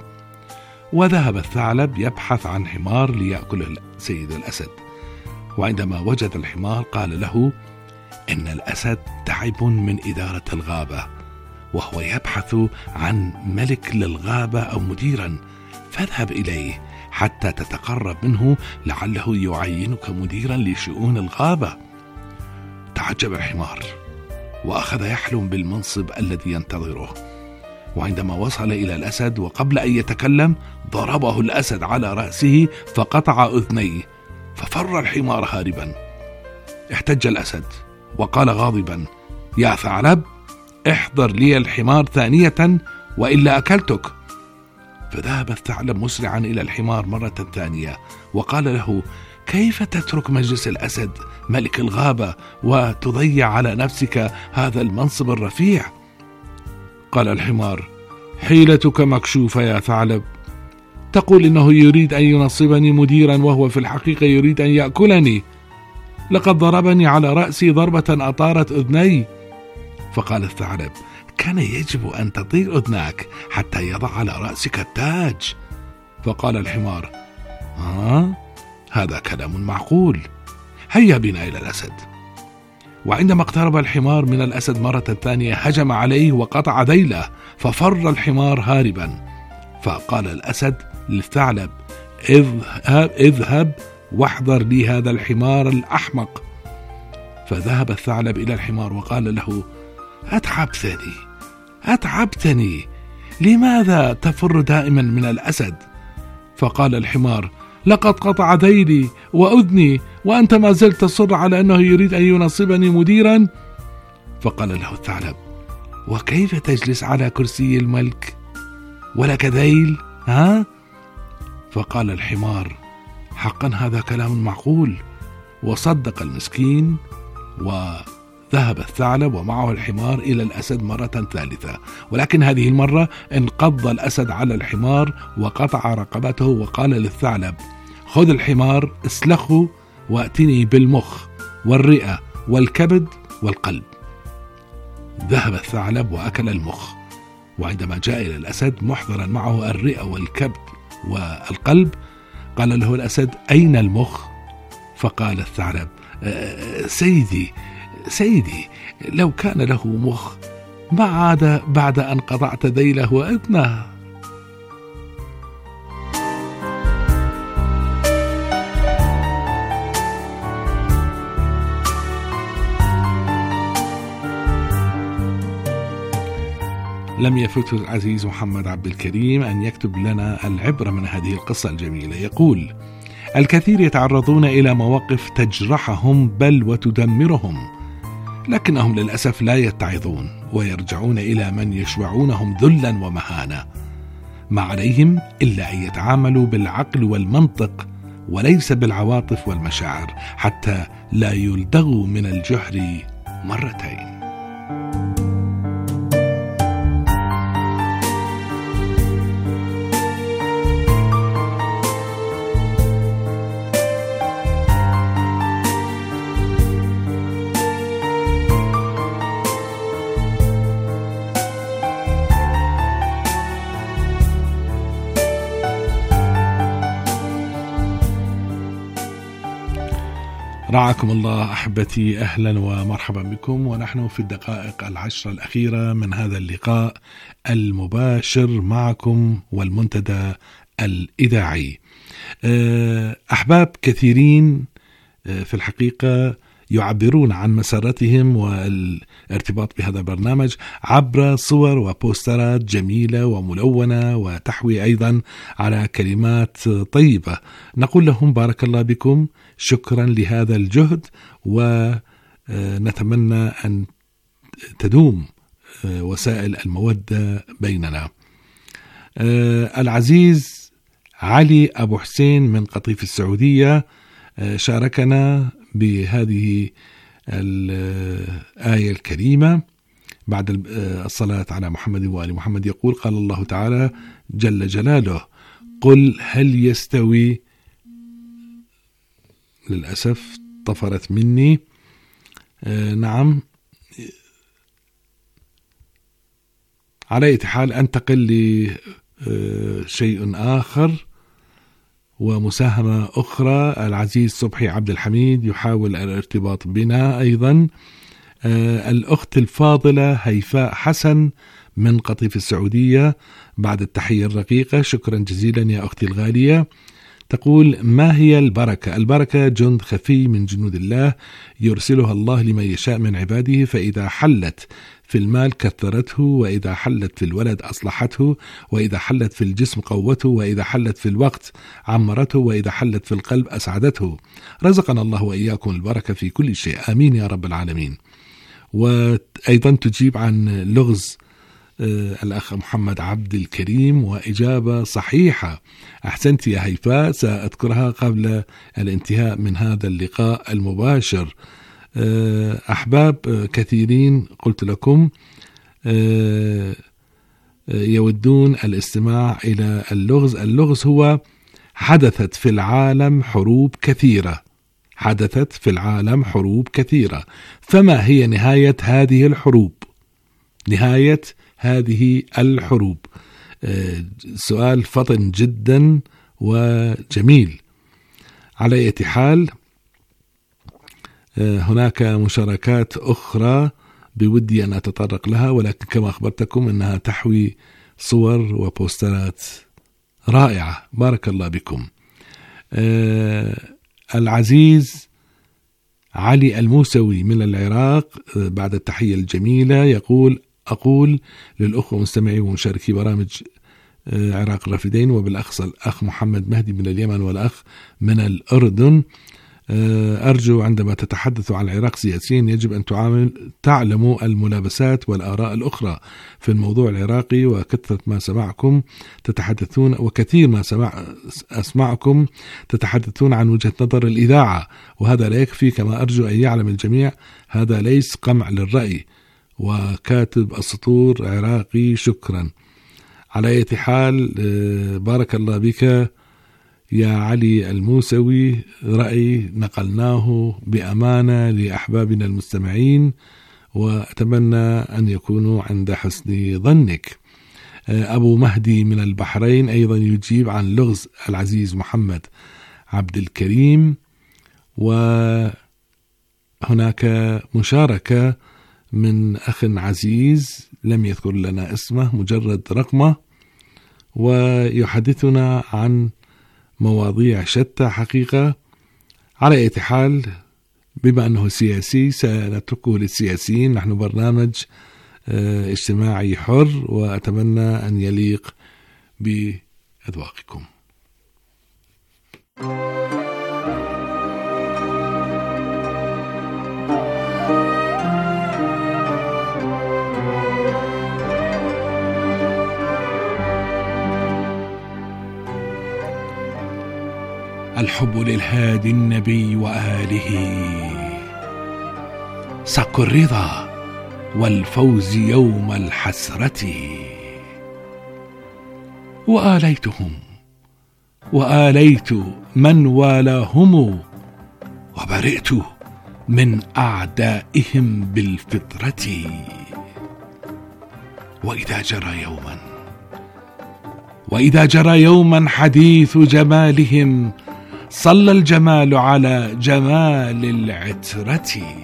وذهب الثعلب يبحث عن حمار ليأكله سيد الأسد، وعندما وجد الحمار قال له: إن الأسد تعب من إدارة الغابة، وهو يبحث عن ملك للغابة أو مديرا، فاذهب إليه حتى تتقرب منه لعله يعينك مديرا لشؤون الغابة. تعجب الحمار وأخذ يحلم بالمنصب الذي ينتظره، وعندما وصل إلى الأسد وقبل أن يتكلم ضربه الأسد على رأسه فقطع أذنيه، ففر الحمار هاربا. احتج الأسد وقال غاضبا: يا ثعلب، احضر لي الحمار ثانية وإلا أكلتك. فذهب الثعلب مسرعا إلى الحمار مرة ثانية وقال له: كيف تترك مجلس الأسد ملك الغابة وتضيع على نفسك هذا المنصب الرفيع؟ قال الحمار: حيلتك مكشوفة يا ثعلب، تقول إنه يريد أن ينصبني مديرا وهو في الحقيقة يريد أن يأكلني. لقد ضربني على رأسي ضربة أطارت أذني. فقال الثعلب: كان يجب أن تطير أذناك حتى يضع على رأسك التاج. فقال الحمار: ها؟ هذا كلام معقول، هيا بنا إلى الأسد. وعندما اقترب الحمار من الأسد مرة ثانية هجم عليه وقطع ذيله، ففر الحمار هاربا. فقال الأسد للثعلب: اذهب, اذهب واحضر لي هذا الحمار الأحمق. فذهب الثعلب إلى الحمار وقال له: أتعبتني أتعبتني لماذا تفر دائما من الأسد؟ فقال الحمار: لقد قطع ذيلي وأذني وأنت ما زلت تصر على أنه يريد أن ينصبني مديرا. فقال له الثعلب: وكيف تجلس على كرسي الملك ولك ذيل؟ ها؟ فقال الحمار: حقا هذا كلام معقول. وصدق المسكين، وذهب الثعلب ومعه الحمار إلى الأسد مرة ثالثة، ولكن هذه المرة انقض الأسد على الحمار وقطع رقبته وقال للثعلب: خذ الحمار اسلخه وأتني بالمخ والرئة والكبد والقلب. ذهب الثعلب وأكل المخ، وعندما جاء إلى الأسد محضرا معه الرئة والكبد والقلب قال له الأسد: أين المخ؟ فقال الثعلب: سيدي سيدي لو كان له مخ ما عاد بعد أن قطعت ذيله وأذنه. لم يفت العزيز محمد عبد الكريم أن يكتب لنا العبرة من هذه القصة الجميلة. يقول: الكثير يتعرضون إلى مواقف تجرحهم بل وتدمرهم، لكنهم للأسف لا يتعظون ويرجعون إلى من يشبعونهم ذلا ومهانة. ما عليهم إلا أن يتعاملوا بالعقل والمنطق وليس بالعواطف والمشاعر حتى لا يلدغوا من الجحر مرتين. رعاكم الله أحبتي، أهلا ومرحبا بكم، ونحن في الدقائق العشرة الأخيرة من هذا اللقاء المباشر معكم والمنتدى الإذاعي. أحباب كثيرين في الحقيقة يعبرون عن مسارتهم والارتباط بهذا البرنامج عبر صور وبوسترات جميلة وملونة وتحوي أيضا على كلمات طيبة. نقول لهم بارك الله بكم، شكرا لهذا الجهد، ونتمنى أن تدوم وسائل المودة بيننا. العزيز علي أبو حسين من قطيف السعودية شاركنا بهذه الآية الكريمة بعد الصلاة على محمد وآل محمد. يقول: قال الله تعالى جل جلاله: قل هل يستوي، للأسف طفرت مني، آه نعم، على أي حال أنتقل لشيء آخر ومساهمة أخرى. العزيز صبحي عبد الحميد يحاول الارتباط بنا أيضا. آه الأخت الفاضلة هيفاء حسن من قطيف السعودية بعد التحية الرقيقة، شكرا جزيلا يا أختي الغالية. تقول: ما هي البركة؟ البركة جند خفي من جنود الله يرسلها الله لمن يشاء من عباده، فإذا حلت في المال كثرته، وإذا حلت في الولد أصلحته، وإذا حلت في الجسم قوته، وإذا حلت في الوقت عمرته، وإذا حلت في القلب أسعدته. رزقنا الله وإياكم البركة في كل شيء، آمين يا رب العالمين. وأيضا تجيب عن لغز الأخ محمد عبد الكريم، وإجابة صحيحة. أحسنت يا هيفاء، سأذكرها قبل الانتهاء من هذا اللقاء المباشر. أحباب كثيرين قلت لكم يودون الاستماع إلى اللغز. اللغز هو: حدثت في العالم حروب كثيرة، حدثت في العالم حروب كثيرة، فما هي نهاية هذه الحروب؟ نهاية هذه الحروب. سؤال فطن جدا وجميل. على أي حال هناك مشاركات أخرى بودي أن أتطرق لها، ولكن كما أخبرتكم أنها تحوي صور وبوسترات رائعة. بارك الله بكم. العزيز علي الموسوي من العراق بعد التحية الجميلة يقول: أقول للأخوة مستمعي ومشاركي برامج عراق الرافدين، وبالأخص الأخ محمد مهدي من اليمن والأخ من الأردن، أرجو عندما تتحدثوا عن العراق سياسيا يجب أن تعامل تعلموا الملابسات والآراء الأخرى في الموضوع العراقي، وكثرة ما سمعكم تتحدثون وكثير ما سمع أسمعكم تتحدثون عن وجهة نظر الإذاعة، وهذا لا يكفي. كما أرجو أن يعلم الجميع هذا ليس قمع للرأي، وكاتب السطور عراقي. شكرا. على أي حال بارك الله بك يا علي الموسوي، رأي نقلناه بأمانة لأحبابنا المستمعين، وأتمنى أن يكونوا عند حسن ظنك. أبو مهدي من البحرين أيضا يجيب عن لغز العزيز محمد عبد الكريم. وهناك مشاركة من أخ عزيز لم يذكر لنا اسمه، مجرد رقمه، ويحدثنا عن مواضيع شتى حقيقة. على أي حال بما أنه سياسي سنتركه للسياسيين، نحن برنامج اجتماعي حر، وأتمنى أن يليق بأذواقكم. الحب للهادي النبي وآله، سق الرضا والفوز يوم الحسرة، وآليتهم وآليت من والاهم، وبرئت من أعدائهم بالفطرة. وإذا جرى يوما وإذا جرى يوما حديث جمالهم، صلى الجمال على جمال العترة.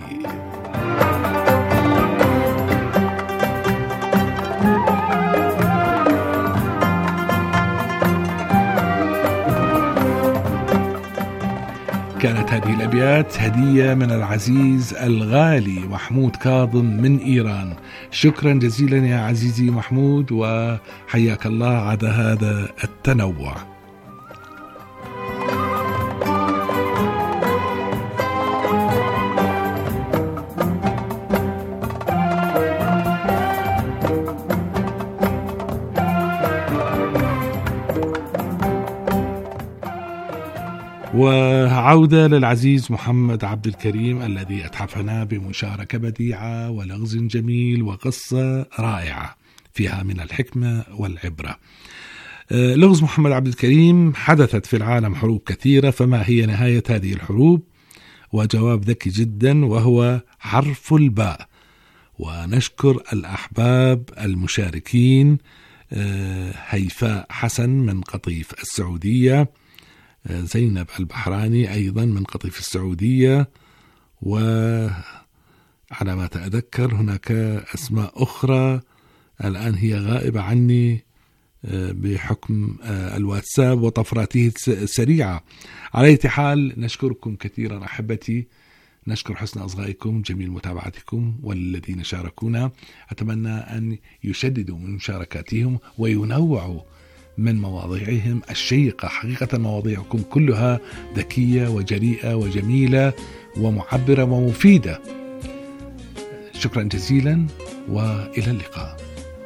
كانت هذه الأبيات هدية من العزيز الغالي محمود كاظم من إيران. شكرا جزيلا يا عزيزي محمود، وحياك الله على هذا التنوع. وعودة للعزيز محمد عبد الكريم الذي أتحفنا بمشاركة بديعة ولغز جميل وقصة رائعة فيها من الحكمة والعبرة. لغز محمد عبد الكريم: حدثت في العالم حروب كثيرة، فما هي نهاية هذه الحروب؟ وجواب ذكي جدا، وهو حرف الباء. ونشكر الأحباب المشاركين: هيفاء حسن من قطيف السعودية، زينب البحراني أيضا من قطيف السعودية، وعلى ما أتذكر هناك أسماء أخرى الآن هي غائبة عني بحكم الواتساب وطفراته السريعة. على أي حال نشكركم كثيرا أحبتي، نشكر حسن أصغائكم، جميل متابعتكم، والذين شاركونا أتمنى أن يشددوا من مشاركاتهم وينوعوا من مواضيعهم الشيقة. حقيقة مواضيعكم كلها ذكية وجريئة وجميلة ومعبرة ومفيدة. شكرا جزيلا وإلى اللقاء.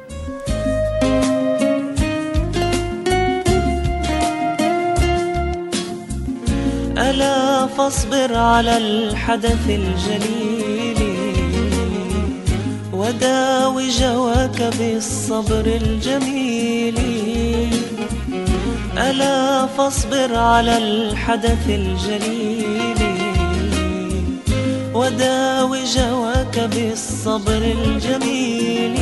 ألا فاصبر على الحدث الجليل وداوي جواك بالصبر الجميل. ألا فاصبر على الحدث الجليل وداوي جواك بالصبر الجميل.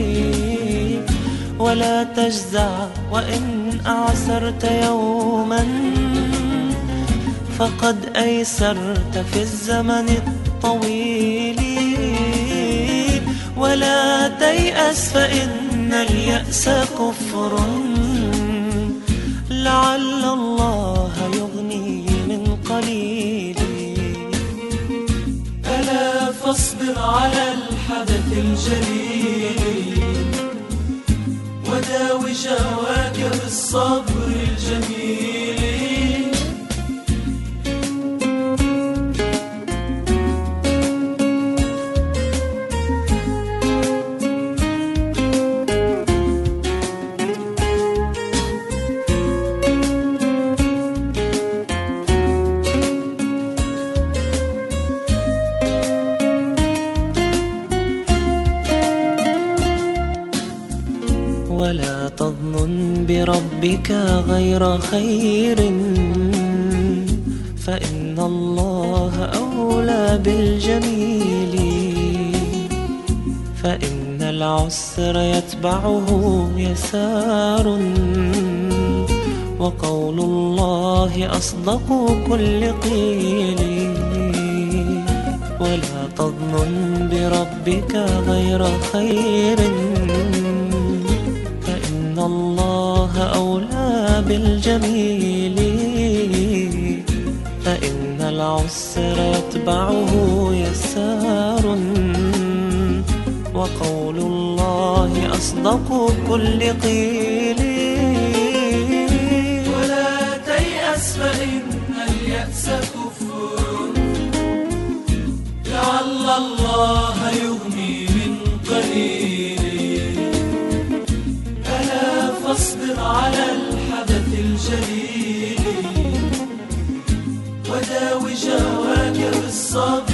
ولا تجزع وإن أعسرت يوما، فقد أيسرت في الزمن الطويل. ولا تيأس فإن اليأس كفر، لعل الله يغني من قليل. ألا فاصبر على الحدث الجليل وداوي جواك بالصبر الجميل. ولا تظن بربك غير خير، فإن الله أولى بالجميل. فإن العسر يتبعه يسار، وقول الله أصدق كل قيل. ولا تظن بربك غير خير، فإن الله أولى بالجميل. فإن العسر يتبعه يسار، وقول الله أصدق كل قيل. ولا تيأس فإن اليأس كفر، لعل الله يغني من قليل. ألا فاصبر على الحدث الجليل وداوي جواك بالصبر